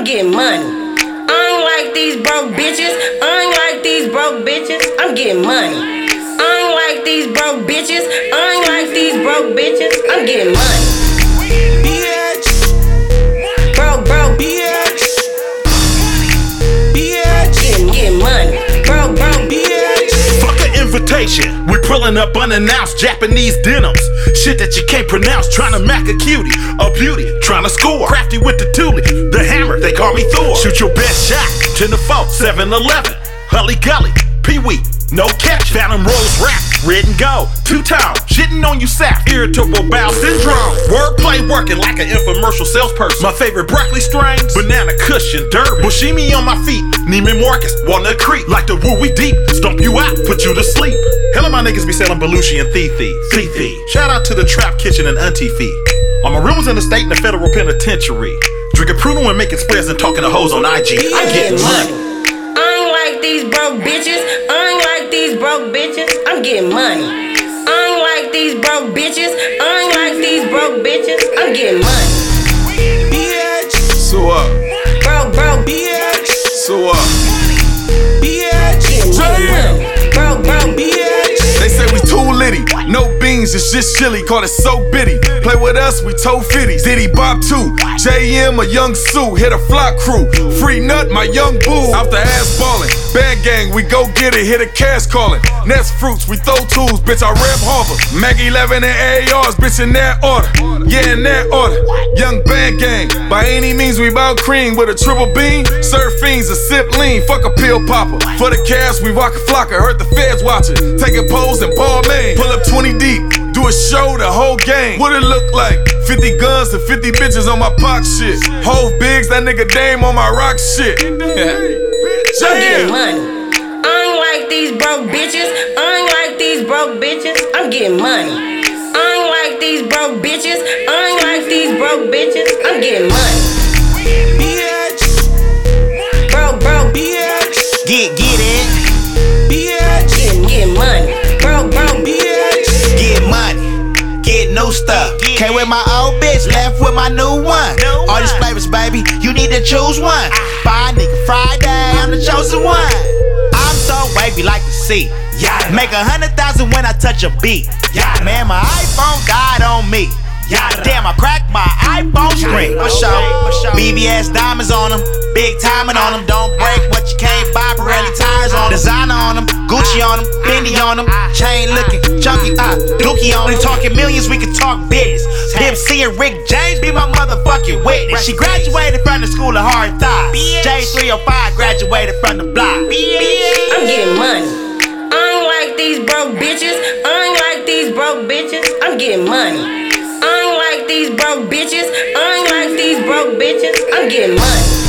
getting money. I ain't like these broke bitches. I ain't like these broke bitches. I'm getting money. I ain't like these broke bitches. I ain't like these broke bitches. I'm getting money. Bitch. Broke. Bitch. Getting money. Broke. Bitch. Fuck an invitation. We're pulling up unannounced Japanese denims. Shit that you can't pronounce. Trying to mac a cutie, a beauty, trying to score. Crafty with the toolie, the hammer, they call me Thor. Shoot your best shot, 10 to 4, 7-11. Hully Gully, Pee Wee, no catch. Phantom Rose rap, red and gold, 2 times. Shitting on you sap, irritable bowel syndrome. Wordplay working like an infomercial salesperson. My favorite broccoli strains, banana cushion, Durban. Bushimi on my feet, Neiman Marcus, Walnut Creek. Like the woo we deep, stomp you out, put you to sleep. Hell of my niggas be selling Belushi and Fifi. Shout out to the Trap Kitchen and Auntie Fee. All my real ones in the state in the federal penitentiary. Drinking Pruno and making spreads and talking to hoes on IG. I'm getting money. I ain't like these broke bitches. I ain't like these broke bitches. I'm getting money. I ain't like these broke bitches. I ain't like these broke bitches. I'm getting money. Bitch. So up, Broke. Bitch. so up. Bitch. Getting money. Broke. Bitch. They say we too litty, no beans, it's just chili, call it so bitty. Play with us, we toe fitties. Diddy Bob too, JM, a young Sue, hit a flock crew. Free nut, my young boo, out the ass ballin'. Band gang, we go get it, hit a cash callin'. Nest fruits, we throw tools, bitch, I rep Harvard. Mag 11 and ARs, bitch, in that order. Yeah, in that order. Young band gang, by any means we bout cream with a triple beam. Serve fiends, a sip lean, fuck a pill popper. For the cash, we rock a flocker, heard the feds watchin'. Take a pose and ball main. Pull up 20 deep, do a show, the whole game. What it look like? 50 guns and 50 bitches on my pock shit. Hove Biggs, that nigga Dame on my rock shit. I'm getting money. I ain't like these broke bitches. I ain't like these broke bitches. I'm getting money. I ain't like these broke bitches. I ain't like these broke bitches. I'm getting money. Bitch. Broke. Bitch. Get it, Bitch. Getting money. Broke. Bitch. get money, get new stuff. Came with my old bitch, left with my new one. All these flavors, baby, you need to choose one. Buy nigga Friday, I'm the chosen one. I'm so wavy like the sea. Make 100,000 when I touch a beat. Man, my iPhone died on me. Damn, I cracked my iPhone screen. For sure. BBS diamonds on them, big timing on them. Don't break what you can't buy. Pirelli tires on them, designer on them, Gucci on them, Fendi on them. Chain looking, chunky, Dookie on them. Talking millions, we can talk business. Pimp C and Rick James be my motherfucking witness. She graduated from the school of hard thighs. J305 graduated from the block. I'm getting money. I ain't like these broke bitches. I ain't like these broke bitches. I'm getting money. I ain't like these broke bitches. I ain't like these broke bitches. I'm getting money.